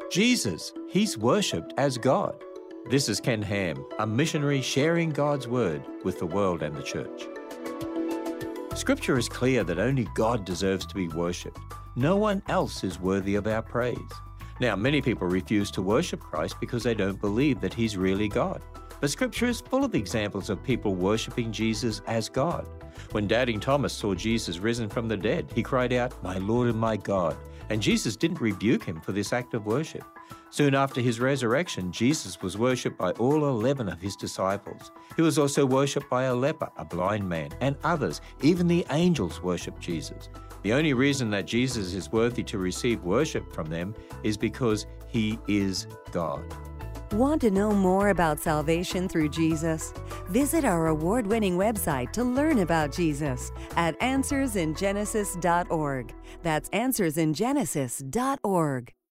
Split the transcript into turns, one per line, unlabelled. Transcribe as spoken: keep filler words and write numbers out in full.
Jesus, he's worshipped as God. This is Ken Ham, a missionary sharing God's word with the world and the church. Scripture is clear that only God deserves to be worshipped. No one else is worthy of our praise. Now, many people refuse to worship Christ because they don't believe that he's really God. But Scripture is full of examples of people worshiping Jesus as God. When doubting Thomas saw Jesus risen from the dead, he cried out, "My Lord and my God." And Jesus didn't rebuke him for this act of worship. Soon after his resurrection, Jesus was worshipped by all eleven of his disciples. He was also worshipped by a leper, a blind man, and others. Even the angels worshipped Jesus. The only reason that Jesus is worthy to receive worship from them is because he is God.
Want to know more about salvation through Jesus? Visit our award-winning website to learn about Jesus at answers in genesis dot org. That's answers in genesis dot org.